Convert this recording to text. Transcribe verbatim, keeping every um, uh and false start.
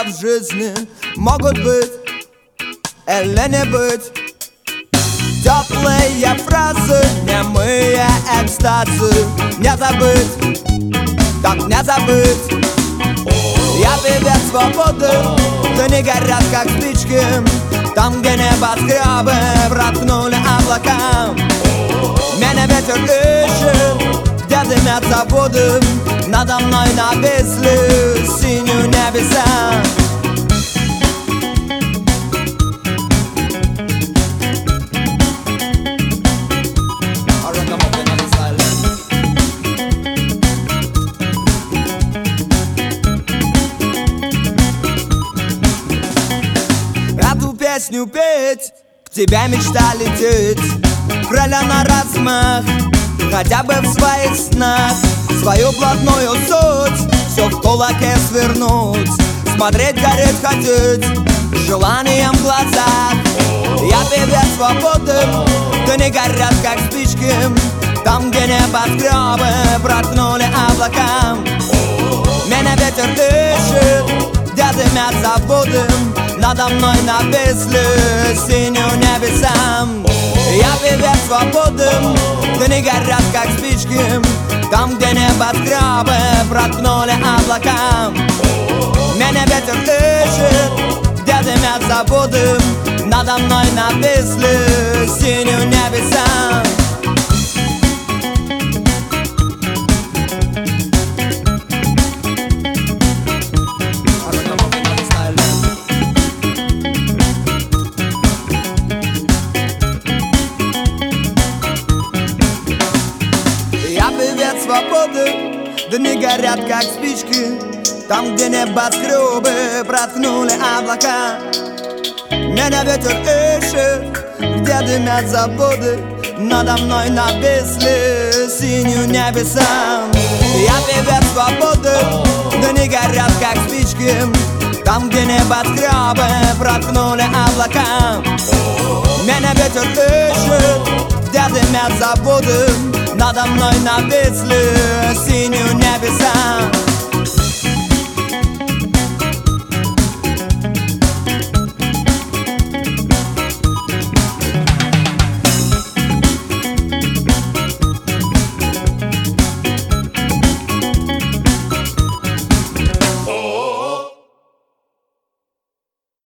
в жизни могут быть или не быть. Теплые фразы, немые экстазы. Не забыть, так не забыть. Я певец свободы, дни горят как спички. Там, где небоскребы проткнули облака. Меня ветер ищет, где дымят заводы. Надо мной нависли синюю небеса. Эту песню петь, к тебе мечта лететь. Крылья на размах, хотя бы в своих снах. Свою блатную суть все в кулаке свернуть. Смотреть, гореть, хотеть, желанием в глазах. Я певец свободы, дни горят как спички. Там, где небоскребы проткнули облака. Меня ветер дышит, где дымят заводы. Надо мной нависли синюю небеса. Я певец свободы, дни горят как спички. Там, где небоскребы проткнули облака. Меня ветер дышит, где дымят заводы. Надо мной нависли синюю небеса. Я певец свободы, дни горят как спички. Там, где небоскребы проткнули облака. Меня ветер ищет, где дымят заводы. Надо мной нависли синюю небеса. Я певец свободы, дни горят как спички. Там, где небоскребы проткнули облака. Меня ветер ищет, где дымят заводы. Надо мной нависли синюю небеса.